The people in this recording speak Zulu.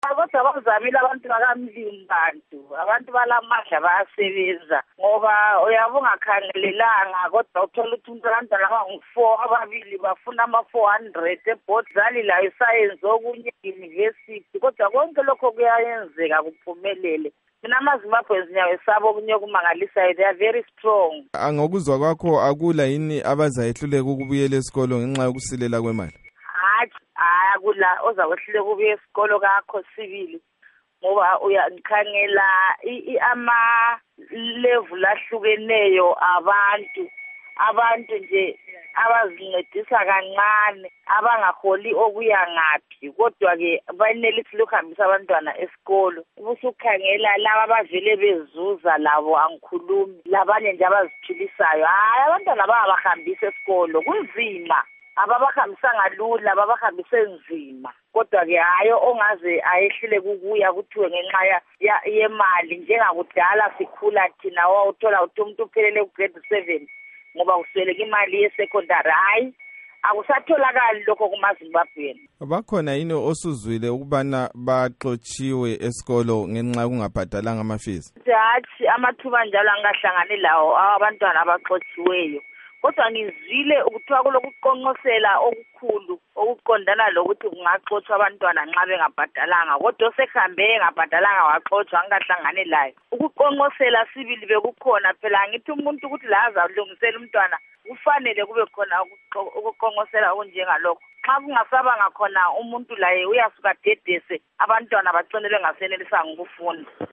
Kodwa bazamile abantu bakamlimi abantu balamandla bayasebenza ngoba uyabe ungakhangelelanga kodwa uthola ukuthi abantwana abangu-4 ababili bafuna ama-400 ebhodlali layo isayensi okunye university kodwa konke lokho kuyayenzeka kuphumelele. Mina amaZimbabwe zinyawo esabo okunye okumangalisayo, they are very strong. Ngokuzwa kwakho akula yini abazayehluleka ukubuyela esikolo ngenxa yokusilela kwemali? Akula ozakwehluleka ukubuya esikolo kakho sibili ngoba uyangikhangela ama-level ahlukeneyo abantu nje abazincedisa kancane abangaholi okuya ngaphi kodwa-ke banelisi lokuhambisa abantwana esikolo. Ubusukhangela laba abavele bezuza labo angikhulumi, labanye nje abaziphilisayo. Abantwana bangabahambisa esikolo kunzima, ababahambisanga lula, ababahambise nzima. Kodwa-ke ongaze ayehlule kukuya kuthiwe ngenxa yemali njengakudala sikhula thina wawuthola uthi umuntu uphelele ku-grade 7 ngoba kusweleka imali ye-secondary. Akusatholakali lokho kumaZimbabweni. Bakhona yini osuzwile ukubana baxotshiwe esikolo ngenxa yokungabhadalanga ama-fees? Hatshi, amathuba njalo angahlangani lawo abantwana abaxotshiweyo. Kodwa ngizwile ukuthiwa kulokuqonqosela okukhulu okuqondana lokuthi kungaxotshwa abantwana nxa bengabhadalanga. Kodwa osekuhambe engabhadalanga waxotshwa angahlangani layo. Ukuqonqosela sibili bekukhona phela, ngithi umuntu ukuthi la azalungisela umntwana kufanele kube khona ukuqonqosela okunjengalokho. Xa kungasabanga khona umuntu laye uyasuka dedese abantwana bagcine bengasenelisanga ukufunda.